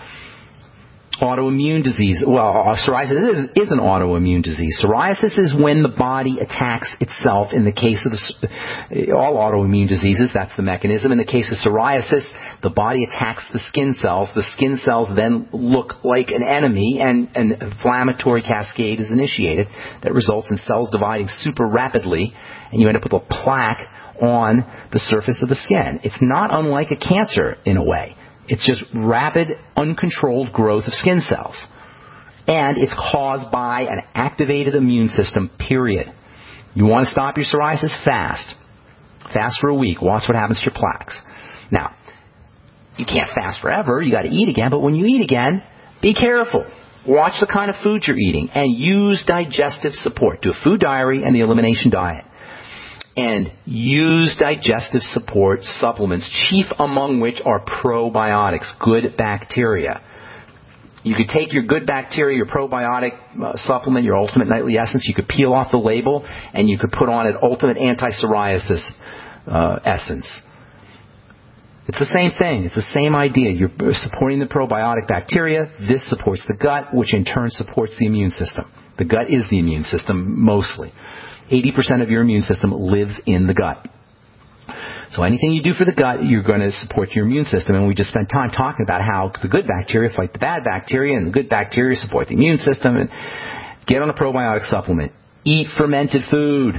Autoimmune disease. Well, psoriasis is, is an autoimmune disease. Psoriasis is when the body attacks itself. In the case of the, all autoimmune diseases, that's the mechanism. In the case of psoriasis, the body attacks the skin cells. The skin cells then look like an enemy, and an inflammatory cascade is initiated that results in cells dividing super rapidly, and you end up with a plaque on the surface of the skin. It's not unlike a cancer in a way. It's just rapid, uncontrolled growth of skin cells. And it's caused by an activated immune system, period. You want to stop your psoriasis? Fast. Fast for a week. Watch what happens to your plaques. Now, you can't fast forever. You got to eat again. But when you eat again, be careful. Watch the kind of food you're eating and use digestive support. Do a food diary and the elimination diet. And use digestive support supplements, chief among which are probiotics, good bacteria. You could take your good bacteria, your probiotic uh, supplement, your Ultimate Nightly Essence, you could peel off the label, and you could put on an Ultimate Anti-Psoriasis uh, Essence. It's the same thing. It's the same idea. You're supporting the probiotic bacteria. This supports the gut, which in turn supports the immune system. The gut is the immune system mostly. eighty percent of your immune system lives in the gut. So anything you do for the gut, you're going to support your immune system. And we just spent time talking about how the good bacteria fight the bad bacteria, and the good bacteria support the immune system. And get on a probiotic supplement. Eat fermented food.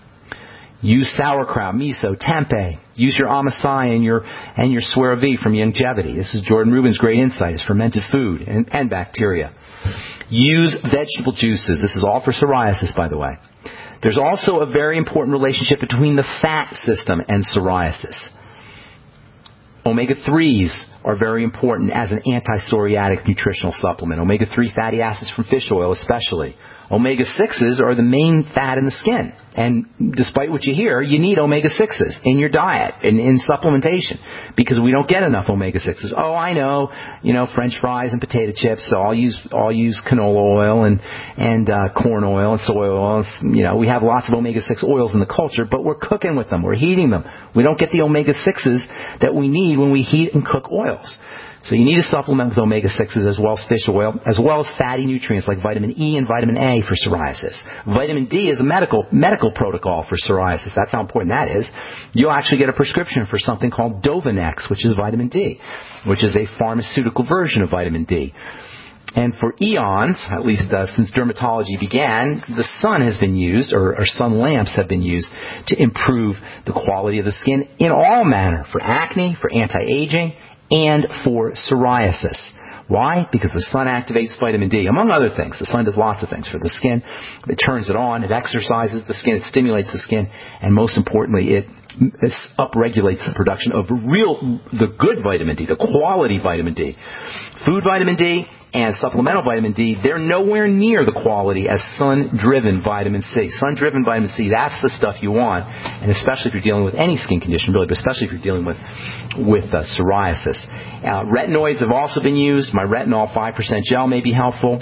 Use sauerkraut, miso, tempeh. Use your Amasai and your and your Swerovie from Youngevity. This is Jordan Rubin's great insight, is fermented food and, and bacteria. Use vegetable juices. This is all for psoriasis, by the way. There's also a very important relationship between the fat system and psoriasis. omega threes are very important as an anti-psoriatic nutritional supplement. omega three fatty acids from fish oil especially. omega sixes are the main fat in the skin. And despite what you hear, you need omega sixes in your diet, in, in supplementation, because we don't get enough omega sixes. Oh, I know, you know, French fries and potato chips, so I'll use, I'll use canola oil and, and, uh, corn oil and soy oil. You know, we have lots of omega six oils in the culture, but we're cooking with them. We're heating them. We don't get the omega sixes that we need when we heat and cook oils. So you need to supplement with omega sixes as well as fish oil, as well as fatty nutrients like vitamin E and vitamin A for psoriasis. Vitamin D is a medical medical protocol for psoriasis. That's how important that is. You'll actually get a prescription for something called Dovanex, which is vitamin D, which is a pharmaceutical version of vitamin D. And for eons, at least uh, since dermatology began, the sun has been used, or, or sun lamps have been used to improve the quality of the skin in all manner, for acne, for anti-aging, and for psoriasis. Why? Because the sun activates vitamin D, among other things. The sun does lots of things for the skin. It turns it on, it exercises the skin, it stimulates the skin, and most importantly, it, it upregulates the production of real, the good vitamin D, the quality vitamin D. Food vitamin D and supplemental vitamin D, they're nowhere near the quality as sun-driven vitamin C. Sun-driven vitamin C, that's the stuff you want, and especially if you're dealing with any skin condition, really, but especially if you're dealing with with uh, psoriasis. Uh, retinoids have also been used. My retinol five percent gel may be helpful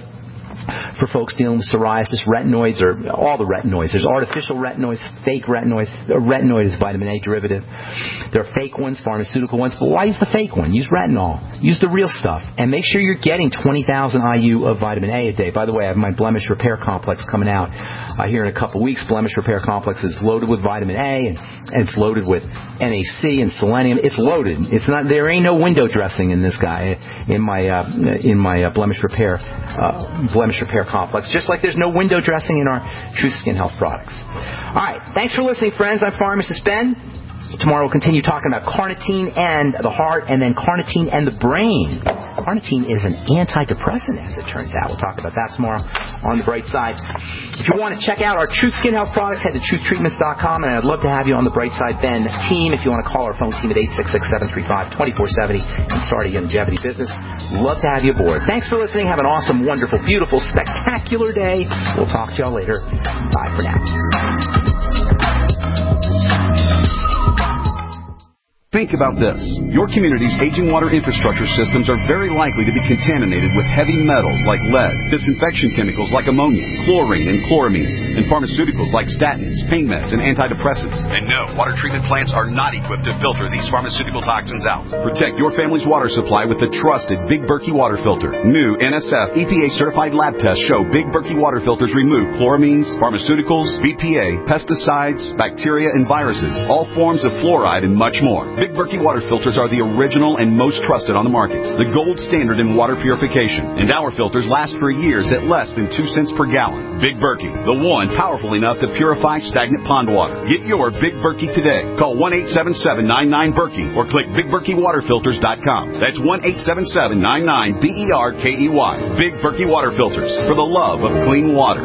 for folks dealing with psoriasis. Retinoids are all the retinoids. There's artificial retinoids, fake retinoids. A retinoid is vitamin A derivative. There are fake ones, pharmaceutical ones. But why use the fake one? Use retinol. Use the real stuff. And make sure you're getting twenty thousand I U of vitamin A a day. By the way, I have my Blemish Repair Complex coming out uh, here in a couple weeks. Blemish Repair Complex is loaded with vitamin A, and, and it's loaded with N A C and selenium. It's loaded. It's not. There ain't no window dressing in this guy. In my uh, in my uh, Blemish Repair uh, Blemish Repair Complex, just like there's no window dressing in our Truth Skin Health products. All right, thanks for listening, friends. I'm Pharmacist Ben. Tomorrow we'll continue talking about carnitine and the heart, and then carnitine and the brain. Carnitine is an antidepressant, as it turns out. We'll talk about that tomorrow on The Bright Side. If you want to check out our Truth Skin Health products, head to truth treatments dot com, and I'd love to have you on the Bright Side Ben team. If you want to call our phone team at eight six six, seven three five, two four seven zero and start a longevity business, love to have you aboard. Thanks for listening. Have an awesome, wonderful, beautiful, spectacular day. We'll talk to y'all later. Bye for now. Think about this. Your community's aging water infrastructure systems are very likely to be contaminated with heavy metals like lead, disinfection chemicals like ammonia, chlorine and chloramines, and pharmaceuticals like statins, pain meds, and antidepressants. And no, water treatment plants are not equipped to filter these pharmaceutical toxins out. Protect your family's water supply with the trusted Big Berkey water filter. New N S F E P A certified lab tests show Big Berkey water filters remove chloramines, pharmaceuticals, B P A, pesticides, bacteria, and viruses, all forms of fluoride, and much more. Big Berkey water filters are the original and most trusted on the market, the gold standard in water purification, and our filters last for years at less than two cents per gallon. Big Berkey, the one powerful enough to purify stagnant pond water. Get your Big Berkey today. Call one eight seven seven, nine nine, Berkey or click big berkey water filters dot com. That's one eight seven seven, nine nine, B E R K E Y. Big Berkey water filters, for the love of clean water.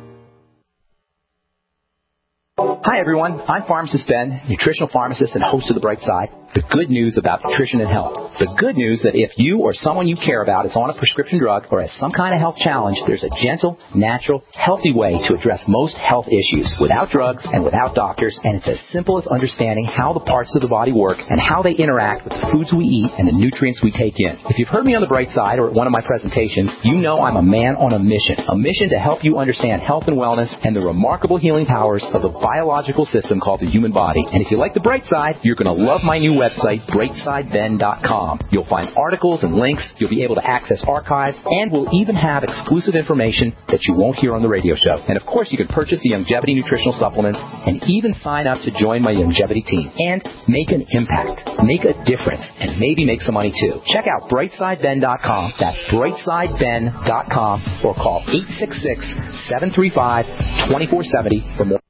Hi, everyone. I'm Pharmacist Ben, nutritional pharmacist and host of The Bright Side. The good news about nutrition and health. The good news that if you or someone you care about is on a prescription drug or has some kind of health challenge, there's a gentle, natural, healthy way to address most health issues without drugs and without doctors, and it's as simple as understanding how the parts of the body work and how they interact with the foods we eat and the nutrients we take in. If you've heard me on The Bright Side or at one of my presentations, you know I'm a man on a mission, a mission to help you understand health and wellness and the remarkable healing powers of the biological system called the human body. And if you like The Bright Side, you're going to love my new website, bright side ben dot com. You'll find articles and links. You'll be able to access archives, and we'll even have exclusive information that you won't hear on the radio show. And of course, you can purchase the Longevity nutritional supplements and even sign up to join my Longevity team and make an impact, make a difference, and maybe make some money too. Check out bright side ben dot com. That's bright side ben dot com, or call eight six six, seven three five, two four seven zero for more.